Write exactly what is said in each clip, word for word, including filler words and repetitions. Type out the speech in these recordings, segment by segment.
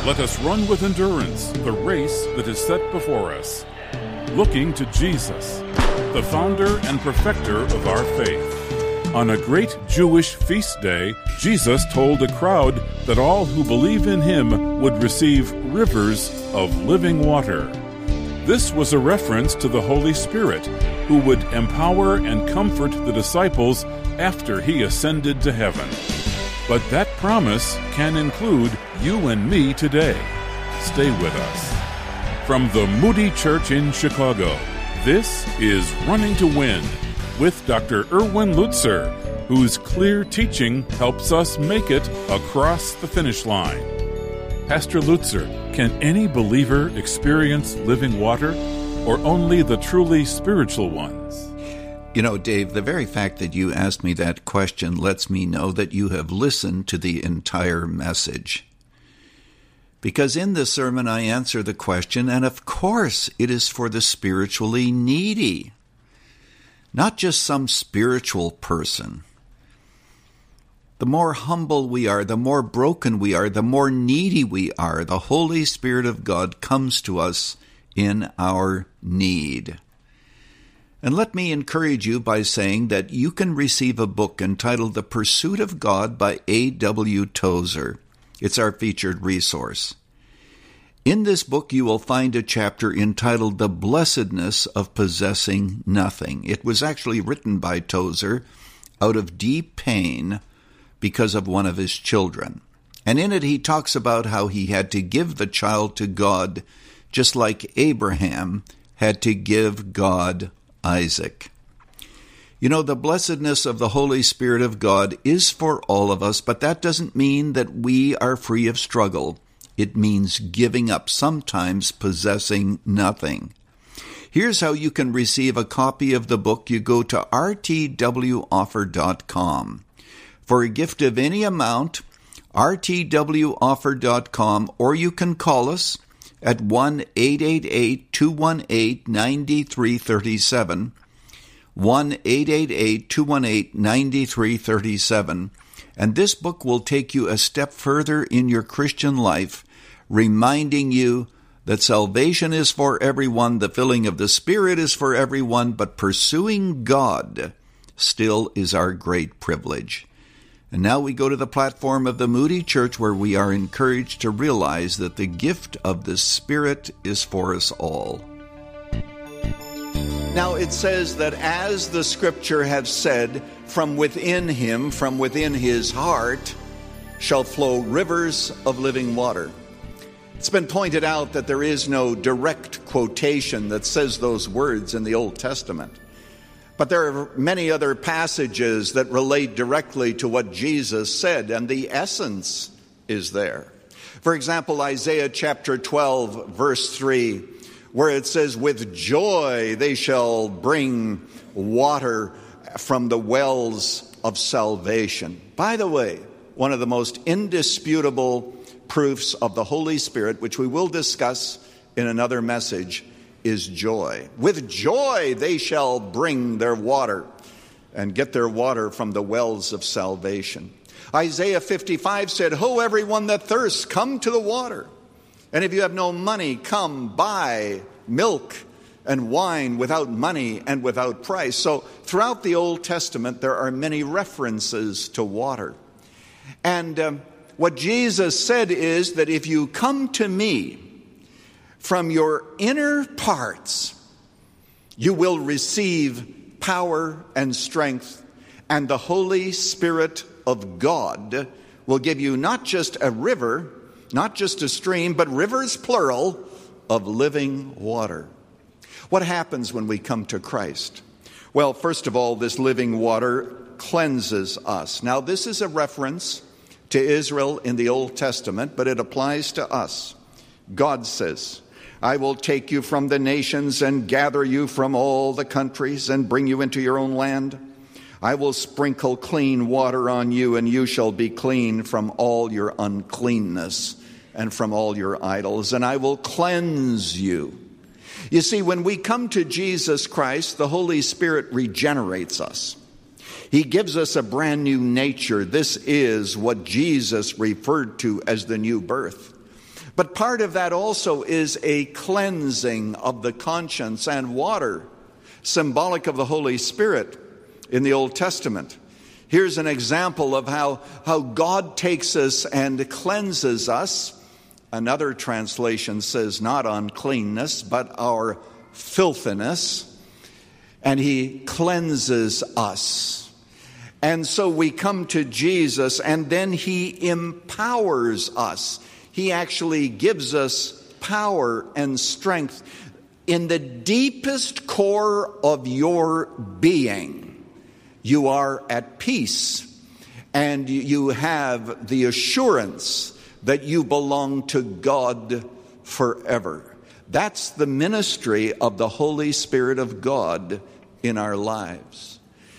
Let us run with endurance the race that is set before us, looking to Jesus, the founder and perfecter of our faith. On a great Jewish feast day, Jesus told a crowd that all who believe in him would receive rivers of living water. This was a reference to the Holy Spirit, who would empower and comfort the disciples after he ascended to heaven. But that promise can include you and me today. Stay with us. From the Moody Church in Chicago, this is Running to Win with Doctor Erwin Lutzer, whose clear teaching helps us make it across the finish line. Pastor Lutzer, can any believer experience living water, or only the truly spiritual ones? You know, Dave, the very fact that you asked me that question lets me know that you have listened to the entire message. Because in this sermon I answer the question, and of course it is for the spiritually needy, not just some spiritual person. The more humble we are, the more broken we are, the more needy we are, the Holy Spirit of God comes to us in our need. And let me encourage you by saying that you can receive a book entitled The Pursuit of God by A W Tozer. It's our featured resource. In this book, you will find a chapter entitled The Blessedness of Possessing Nothing. It was actually written by Tozer out of deep pain because of one of his children. And in it, he talks about how he had to give the child to God, just like Abraham had to give God Isaac. You know, the blessedness of the Holy Spirit of God is for all of us, but that doesn't mean that we are free of struggle. It means giving up, sometimes possessing nothing. Here's how you can receive a copy of the book. You go to r t w offer dot com. For a gift of any amount, r t w offer dot com, or you can call us at one eight eight eight, two one eight, nine three three seven, one eight eight eight, two one eight, nine three three seven, and this book will take you a step further in your Christian life, reminding you that salvation is for everyone, the filling of the Spirit is for everyone, but pursuing God still is our great privilege. And now we go to the platform of the Moody Church, where we are encouraged to realize that the gift of the Spirit is for us all. Now it says that as the Scripture has said, from within him, from within his heart, shall flow rivers of living water. It's been pointed out that there is no direct quotation that says those words in the Old Testament. But there are many other passages that relate directly to what Jesus said, and the essence is there. For example, Isaiah chapter twelve, verse three, where it says, with joy they shall bring water from the wells of salvation. By the way, one of the most indisputable proofs of the Holy Spirit, which we will discuss in another message, is joy. With joy they shall bring their water and get their water from the wells of salvation. Isaiah fifty-five said, ho, everyone that thirsts, come to the water. And if you have no money, come buy milk and wine without money and without price. So throughout the Old Testament, there are many references to water. And um, what Jesus said is that if you come to me from your inner parts, you will receive power and strength, and the Holy Spirit of God will give you not just a river, not just a stream, but rivers, plural, of living water. What happens when we come to Christ? Well, first of all, this living water cleanses us. Now, this is a reference to Israel in the Old Testament, but it applies to us. God says, I will take you from the nations and gather you from all the countries and bring you into your own land. I will sprinkle clean water on you, and you shall be clean from all your uncleanness and from all your idols, and I will cleanse you. You see, when we come to Jesus Christ, the Holy Spirit regenerates us. He gives us a brand new nature. This is what Jesus referred to as the new birth. But part of that also is a cleansing of the conscience, and water, symbolic of the Holy Spirit in the Old Testament. Here's an example of how, how God takes us and cleanses us. Another translation says not uncleanness, but our filthiness. And he cleanses us. And so we come to Jesus, and then he empowers us. He actually gives us power and strength in the deepest core of your being. You are at peace, and you have the assurance that you belong to God forever. That's the ministry of the Holy Spirit of God in our lives.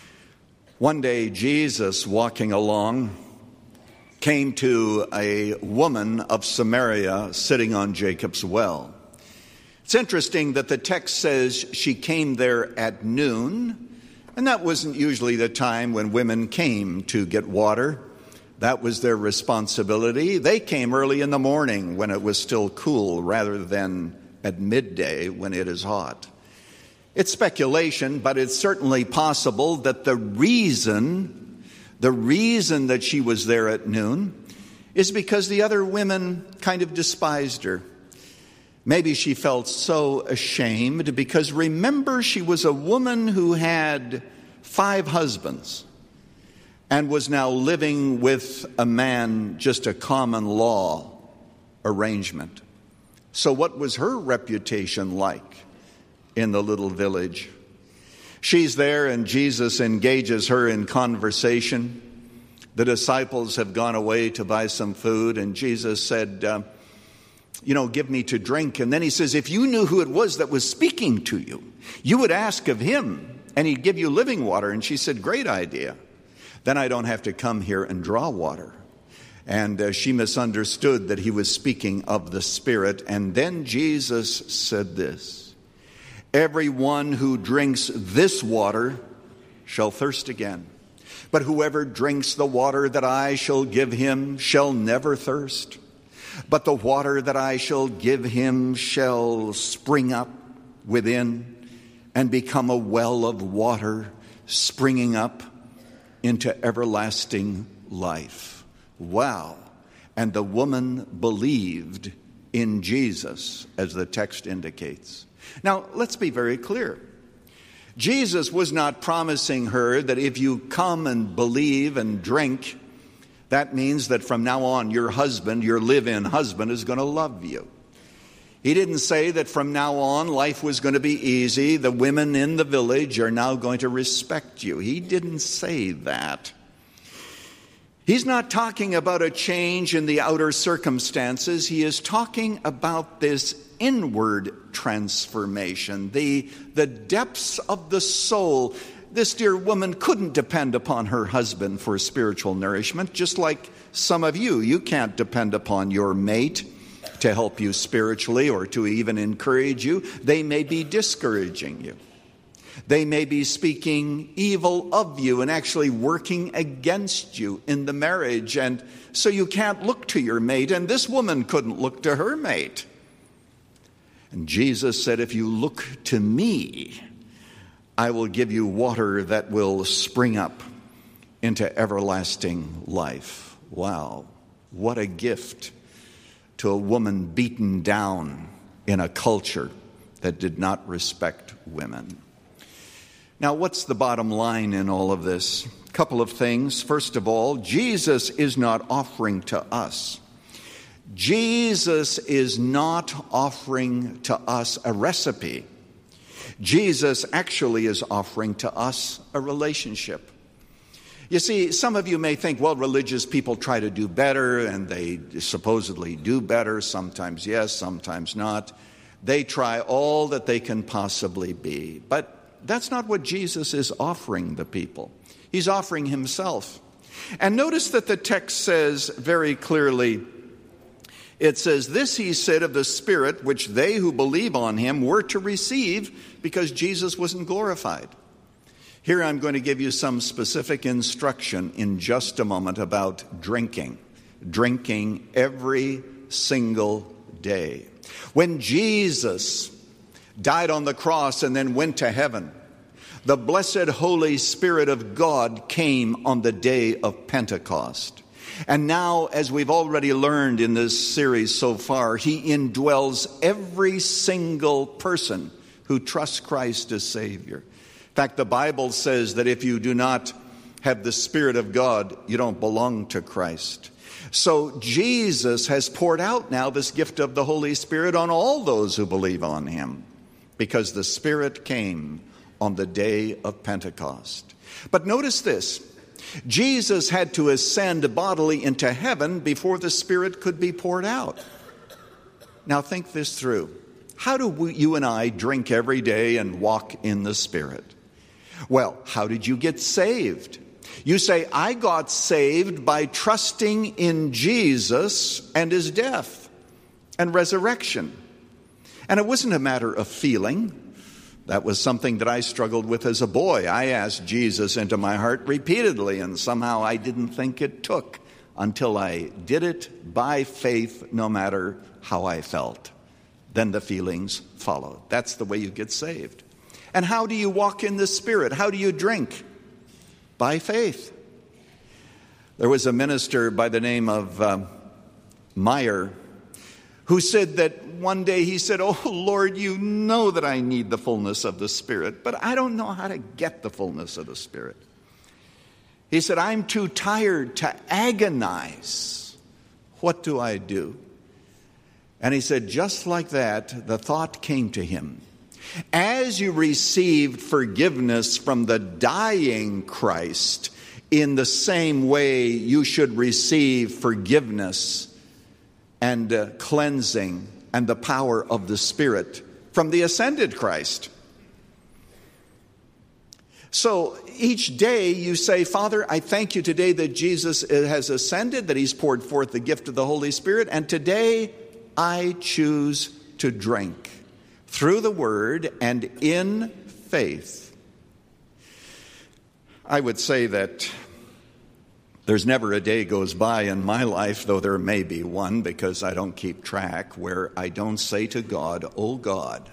One day, Jesus, walking along, came to a woman of Samaria sitting on Jacob's well. It's interesting that the text says she came there at noon, and that wasn't usually the time when women came to get water. That was their responsibility. They came early in the morning when it was still cool, rather than at midday when it is hot. It's speculation, but it's certainly possible that the reason, the reason that she was there at noon is because the other women kind of despised her. Maybe she felt so ashamed because, remember, she was a woman who had five husbands and was now living with a man, just a common law arrangement. So what was her reputation like in the little village? She's there, and Jesus engages her in conversation. The disciples have gone away to buy some food, and Jesus said, uh, you know, give me to drink. And then he says, if you knew who it was that was speaking to you, you would ask of him, and he'd give you living water. And she said, great idea. Then I don't have to come here and draw water. And uh, she misunderstood that he was speaking of the Spirit. And then Jesus said this, everyone who drinks this water shall thirst again. But whoever drinks the water that I shall give him shall never thirst. But the water that I shall give him shall spring up within and become a well of water springing up into everlasting life. Wow. And the woman believed in Jesus, as the text indicates. Now, let's be very clear. Jesus was not promising her that if you come and believe and drink, that means that from now on your husband, your live-in husband, is going to love you. He didn't say that from now on life was going to be easy. The women in the village are now going to respect you. He didn't say that. He's not talking about a change in the outer circumstances. He is talking about this inward transformation, the, the depths of the soul. This dear woman couldn't depend upon her husband for spiritual nourishment, just like some of you. You can't depend upon your mate to help you spiritually or to even encourage you. They may be discouraging you. They may be speaking evil of you and actually working against you in the marriage. And so you can't look to your mate. And this woman couldn't look to her mate. And Jesus said, if you look to me, I will give you water that will spring up into everlasting life. Wow, what a gift to a woman beaten down in a culture that did not respect women. Now, what's the bottom line in all of this? A couple of things. First of all, Jesus is not offering to us. Jesus is not offering to us a recipe. Jesus actually is offering to us a relationship. You see, some of you may think, well, religious people try to do better, and they supposedly do better. Sometimes yes, sometimes not. They try all that they can possibly be. But that's not what Jesus is offering the people. He's offering himself. And notice that the text says very clearly, it says, this he said of the Spirit, which they who believe on him were to receive, because Jesus wasn't glorified. Here I'm going to give you some specific instruction in just a moment about drinking. Drinking every single day. When Jesus died on the cross and then went to heaven, the blessed Holy Spirit of God came on the day of Pentecost. And now, as we've already learned in this series so far, he indwells every single person who trusts Christ as Savior. In fact, the Bible says that if you do not have the Spirit of God, you don't belong to Christ. So Jesus has poured out now this gift of the Holy Spirit on all those who believe on him, because the Spirit came on the day of Pentecost. But notice this. Jesus had to ascend bodily into heaven before the Spirit could be poured out. Now think this through. How do we, you and I drink every day and walk in the Spirit? Well, how did you get saved? You say, I got saved by trusting in Jesus and his death and resurrection. And it wasn't a matter of feeling. That was something that I struggled with as a boy. I asked Jesus into my heart repeatedly, and somehow I didn't think it took until I did it by faith, no matter how I felt. Then the feelings followed. That's the way you get saved. And how do you walk in the Spirit? How do you drink? By faith. There was a minister by the name of um, Meyer who said that one day he said, oh, Lord, you know that I need the fullness of the Spirit, but I don't know how to get the fullness of the Spirit. He said, I'm too tired to agonize. What do I do? And he said, just like that, the thought came to him. As you received forgiveness from the dying Christ, in the same way you should receive forgiveness and uh, cleansing and the power of the Spirit from the ascended Christ. So each day you say, Father, I thank you today that Jesus has ascended, that he's poured forth the gift of the Holy Spirit, and today I choose to drink through the Word and in faith. I would say that there's never a day goes by in my life, though there may be one because I don't keep track, where I don't say to God, oh God,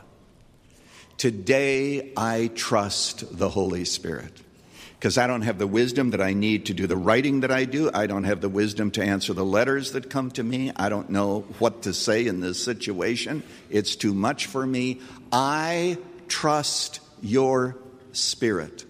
today I trust the Holy Spirit. Because I don't have the wisdom that I need to do the writing that I do. I don't have the wisdom to answer the letters that come to me. I don't know what to say in this situation. It's too much for me. I trust your Spirit.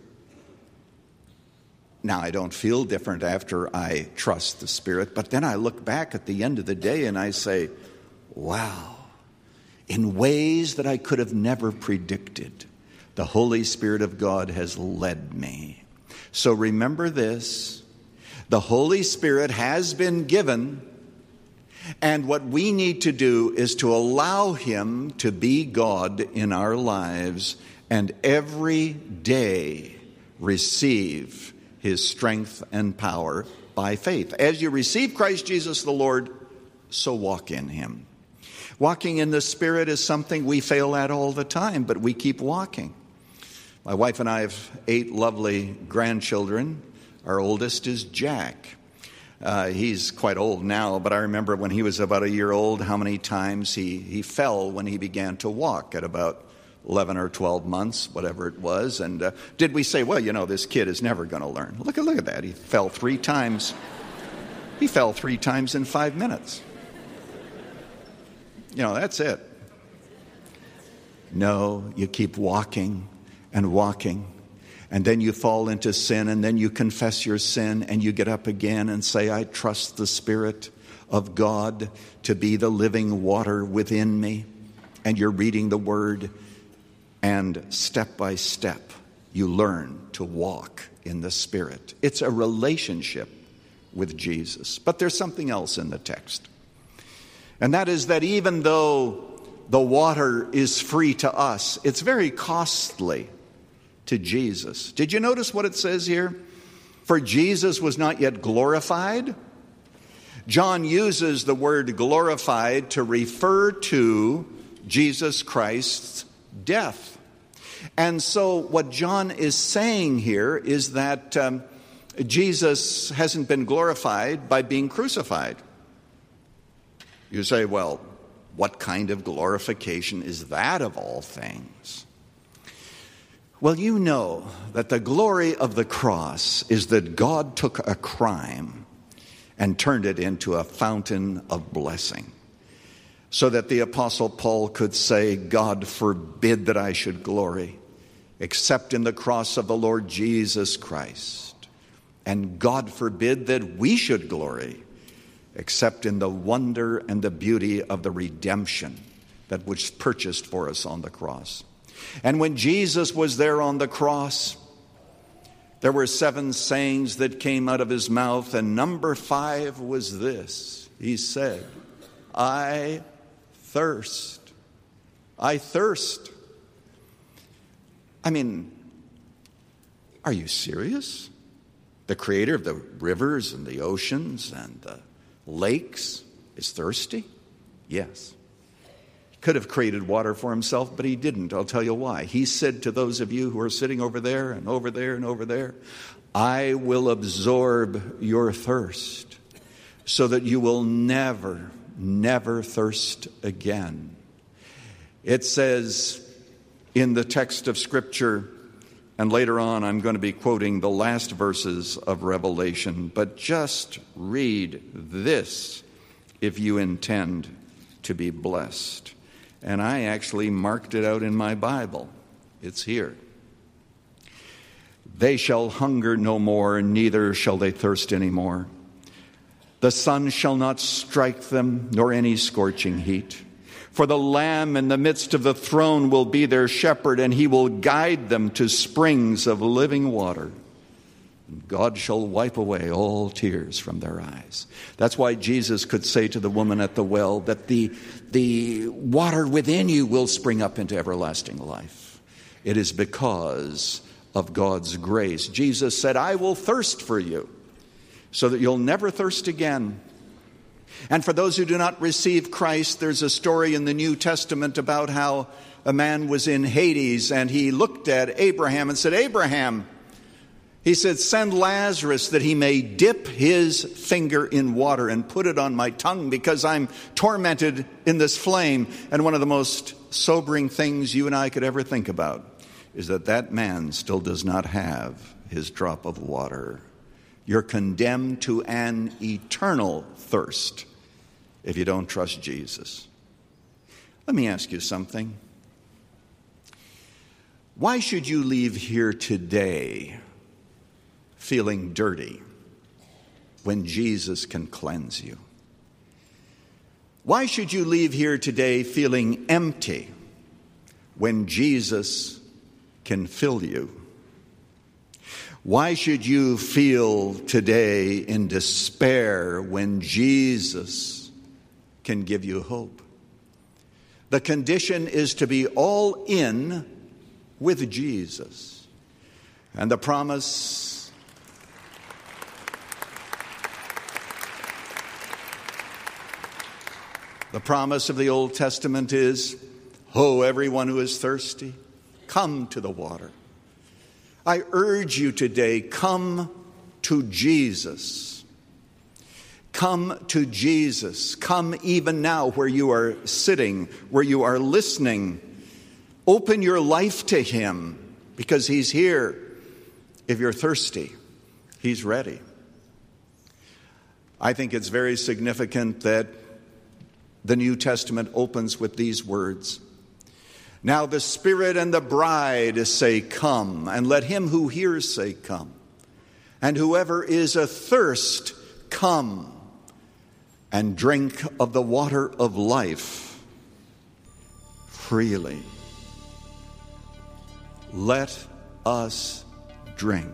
Now, I don't feel different after I trust the Spirit, but then I look back at the end of the day and I say, wow, in ways that I could have never predicted, the Holy Spirit of God has led me. So remember this, the Holy Spirit has been given, and what we need to do is to allow him to be God in our lives and every day receive his strength and power by faith. As you receive Christ Jesus the Lord, so walk in him. Walking in the Spirit is something we fail at all the time, but we keep walking. My wife and I have eight lovely grandchildren. Our oldest is Jack. Uh, he's quite old now, but I remember when he was about a year old, how many times he, he fell when he began to walk at about eleven or twelve months, whatever it was. And uh, did we say, well, you know, this kid is never going to learn? Look at look at that. He fell three times. He fell three times in five minutes. You know, that's it. No, you keep walking and walking, and then you fall into sin, and then you confess your sin, and you get up again and say, I trust the Spirit of God to be the living water within me. And you're reading the Word, and step by step, you learn to walk in the Spirit. It's a relationship with Jesus. But there's something else in the text. And that is that even though the water is free to us, it's very costly to Jesus. Did you notice what it says here? For Jesus was not yet glorified. John uses the word glorified to refer to Jesus Christ's death. And so what John is saying here is that um, Jesus hasn't been glorified by being crucified. You say, well, What kind of glorification is that of all things? Well, you know that the glory of the cross is that God took a crime and turned it into a fountain of blessing, so that the Apostle Paul could say, God forbid that I should glory except in the cross of the Lord Jesus Christ. And God forbid that we should glory except in the wonder and the beauty of the redemption that was purchased for us on the cross. And when Jesus was there on the cross, there were seven sayings that came out of his mouth, and number five was this. He said, I thirst. I thirst. I mean, are you serious? The creator of the rivers and the oceans and the lakes is thirsty? Yes. He could have created water for himself, but he didn't. I'll tell you why. He said to those of you who are sitting over there and over there and over there, I will absorb your thirst so that you will never, never thirst again. It says in the text of Scripture, and later on I'm going to be quoting the last verses of Revelation, but just read this if you intend to be blessed. And I actually marked it out in my Bible. It's here. They shall hunger no more, neither shall they thirst any more. The sun shall not strike them, nor any scorching heat. For the Lamb in the midst of the throne will be their shepherd, and he will guide them to springs of living water. God shall wipe away all tears from their eyes. That's why Jesus could say to the woman at the well that the, the water within you will spring up into everlasting life. It is because of God's grace. Jesus said, I will thirst for you so that you'll never thirst again. And for those who do not receive Christ, there's a story in the New Testament about how a man was in Hades and he looked at Abraham and said, Abraham, he said, send Lazarus that he may dip his finger in water and put it on my tongue because I'm tormented in this flame. And one of the most sobering things you and I could ever think about is that that man still does not have his drop of water. You're condemned to an eternal thirst if you don't trust Jesus. Let me ask you something. Why should you leave here today feeling dirty when Jesus can cleanse you? Why should you leave here today feeling empty when Jesus can fill you? Why should you feel today in despair when Jesus can give you hope? The condition is to be all in with Jesus. And the promise, the promise of the Old Testament is, "Ho, everyone who is thirsty, come to the water." I urge you today, come to Jesus. Come to Jesus. Come even now where you are sitting, where you are listening. Open your life to Him because He's here. If you're thirsty, He's ready. I think it's very significant that the New Testament opens with these words. Now the Spirit and the bride say, come, and let him who hears say, come. And whoever is athirst, come, and drink of the water of life freely. Let us drink.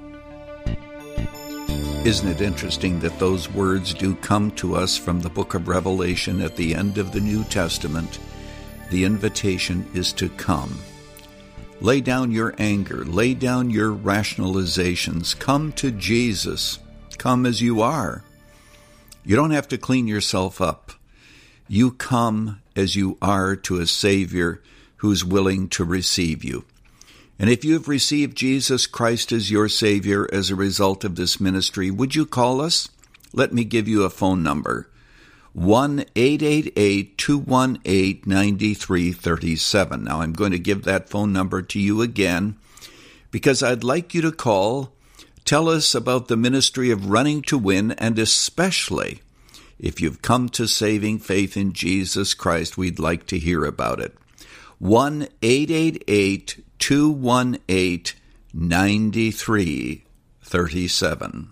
Isn't it interesting that those words do come to us from the book of Revelation at the end of the New Testament? The invitation is to come. Lay down your anger. Lay down your rationalizations. Come to Jesus. Come as you are. You don't have to clean yourself up. You come as you are to a Savior who's willing to receive you. And if you have received Jesus Christ as your Savior as a result of this ministry, would you call us? Let me give you a phone number. one eight eight eight, two one eight, nine three three seven. Now, I'm going to give that phone number to you again because I'd like you to call, tell us about the ministry of Running to Win, and especially if you've come to saving faith in Jesus Christ, we'd like to hear about it. one eight eight eight, two one eight, nine three three seven.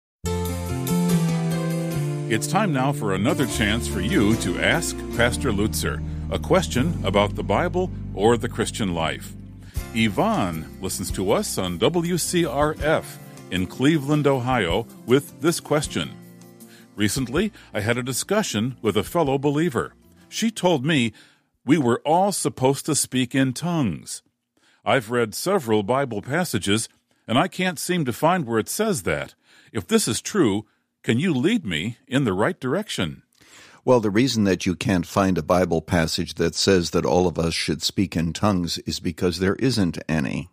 It's time now for another chance for you to ask Pastor Lutzer a question about the Bible or the Christian life. Yvonne listens to us on W C R F in Cleveland, Ohio, with this question. Recently, I had a discussion with a fellow believer. She told me we were all supposed to speak in tongues. I've read several Bible passages, and I can't seem to find where it says that. If this is true, can you lead me in the right direction? Well, the reason that you can't find a Bible passage that says that all of us should speak in tongues is because there isn't any.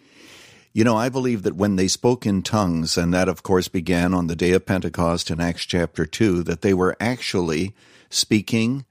You know, I believe that when they spoke in tongues, and that, of course, began on the day of Pentecost in Acts chapter two, that they were actually speaking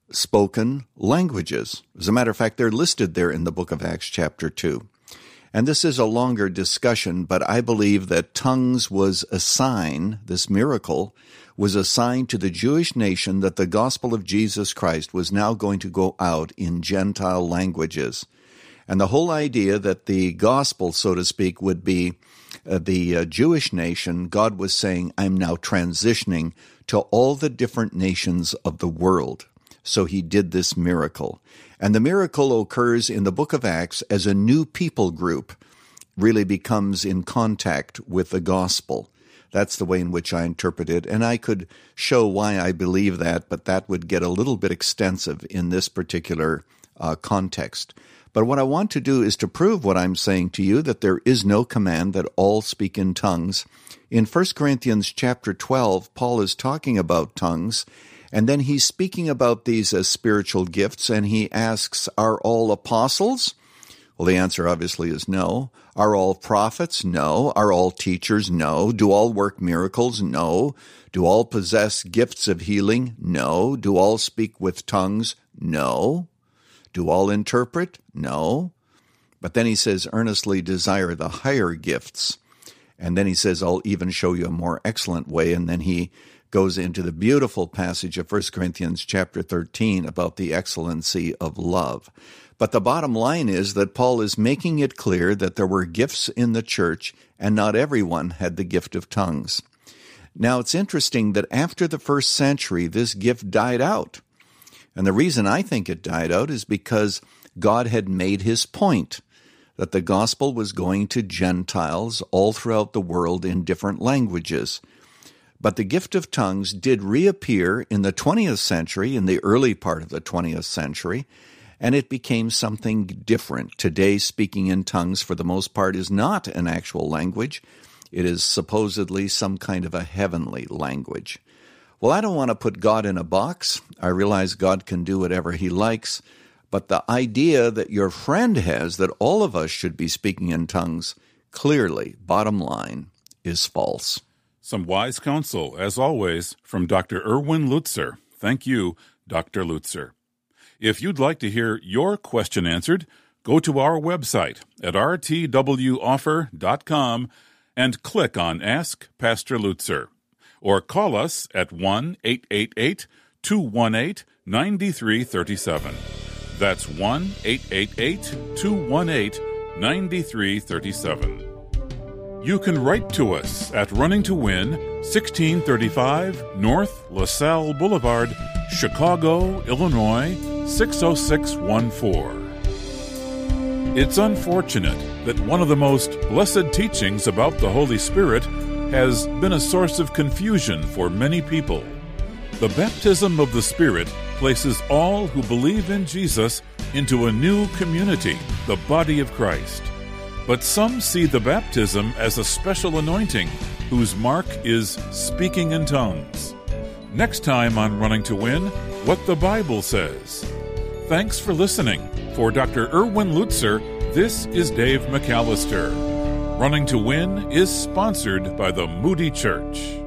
spoken languages. As a matter of fact, they're listed there in the book of Acts chapter two. And this is a longer discussion, but I believe that tongues was a sign, this miracle was a sign to the Jewish nation that the gospel of Jesus Christ was now going to go out in Gentile languages. And the whole idea that the gospel, so to speak, would be uh, the uh, Jewish nation, God was saying, I'm now transitioning to all the different nations of the world. So he did this miracle. And the miracle occurs in the book of Acts as a new people group really becomes in contact with the gospel. That's the way in which I interpret it. And I could show why I believe that, but that would get a little bit extensive in this particular uh, context. But what I want to do is to prove what I'm saying to you, that there is no command that all speak in tongues. In First Corinthians chapter twelve, Paul is talking about tongues, and then he's speaking about these as spiritual gifts, and he asks, are all apostles? Well, the answer obviously is no. Are all prophets? No. Are all teachers? No. Do all work miracles? No. Do all possess gifts of healing? No. Do all speak with tongues? No. Do all interpret? No. But then he says, earnestly desire the higher gifts. And then he says, I'll even show you a more excellent way. And then he goes into the beautiful passage of First Corinthians chapter thirteen about the excellency of love. But the bottom line is that Paul is making it clear that there were gifts in the church, and not everyone had the gift of tongues. Now, it's interesting that after the first century, this gift died out. And the reason I think it died out is because God had made his point, that the gospel was going to Gentiles all throughout the world in different languages. But the gift of tongues did reappear in the twentieth century, in the early part of the twentieth century, and it became something different. Today, speaking in tongues, for the most part, is not an actual language. It is supposedly some kind of a heavenly language. Well, I don't want to put God in a box. I realize God can do whatever he likes, but the idea that your friend has that all of us should be speaking in tongues, clearly, bottom line, is false. Some wise counsel, as always, from Doctor Erwin Lutzer. Thank you, Doctor Lutzer. If you'd like to hear your question answered, go to our website at r t w offer dot com and click on Ask Pastor Lutzer. Or call us at one eight eight eight, two one eight, nine three three seven. That's one eight eight eight, two one eight, nine three three seven. You can write to us at Running to Win, sixteen thirty-five North LaSalle Boulevard, Chicago, Illinois, six oh six one four. It's unfortunate that one of the most blessed teachings about the Holy Spirit has been a source of confusion for many people. The baptism of the Spirit places all who believe in Jesus into a new community, the body of Christ. But some see the baptism as a special anointing whose mark is speaking in tongues. Next time on Running to Win, what the Bible says. Thanks for listening. For Doctor Erwin Lutzer, this is Dave McAllister. Running to Win is sponsored by the Moody Church.